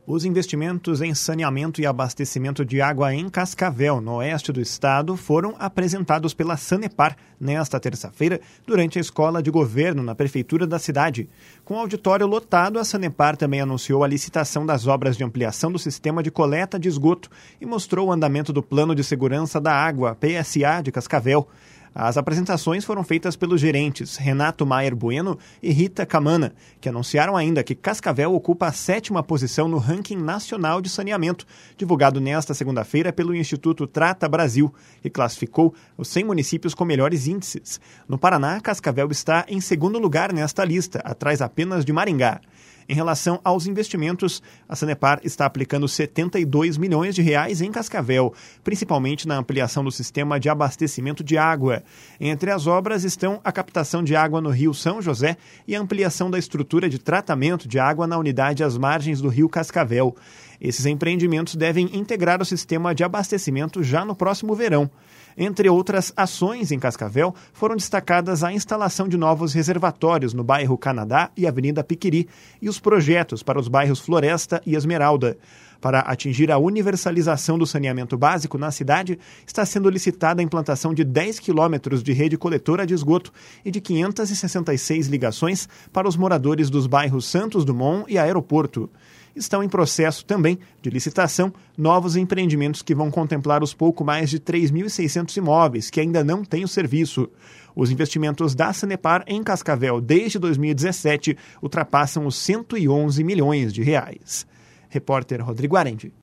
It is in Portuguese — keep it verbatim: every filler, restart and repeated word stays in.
Os investimentos em saneamento e abastecimento de água em Cascavel, no oeste do estado, foram apresentados pela Sanepar nesta terça-feira durante a escola de governo na prefeitura da cidade. Com o auditório lotado, a Sanepar também anunciou a licitação das obras de ampliação do sistema de coleta de esgoto e mostrou o andamento do Plano de Segurança da Água, P S A, de Cascavel. As apresentações foram feitas pelos gerentes Renato Maier Bueno e Rita Camana, que anunciaram ainda que Cascavel ocupa a sétima posição no ranking nacional de saneamento, divulgado nesta segunda-feira pelo Instituto Trata Brasil, que classificou os cem municípios com melhores índices. No Paraná, Cascavel está em segundo lugar nesta lista, atrás apenas de Maringá. Em relação aos investimentos, a Sanepar está aplicando setenta e dois milhões de reais em Cascavel, principalmente na ampliação do sistema de abastecimento de água. Entre as obras estão a captação de água no Rio São José e a ampliação da estrutura de tratamento de água na unidade às margens do Rio Cascavel. Esses empreendimentos devem integrar o sistema de abastecimento já no próximo verão. Entre outras ações em Cascavel, foram destacadas a instalação de novos reservatórios no bairro Canadá e Avenida Piquiri e os projetos para os bairros Floresta e Esmeralda. Para atingir a universalização do saneamento básico na cidade, está sendo licitada a implantação de dez quilômetros de rede coletora de esgoto e de quinhentas e sessenta e seis ligações para os moradores dos bairros Santos Dumont e Aeroporto. Estão em processo também de licitação novos empreendimentos que vão contemplar os pouco mais de três mil e seiscentos imóveis que ainda não têm o serviço. Os investimentos da Sanepar em Cascavel desde dois mil e dezessete ultrapassam os cento e onze milhões de reais. Repórter Rodrigo Arendi.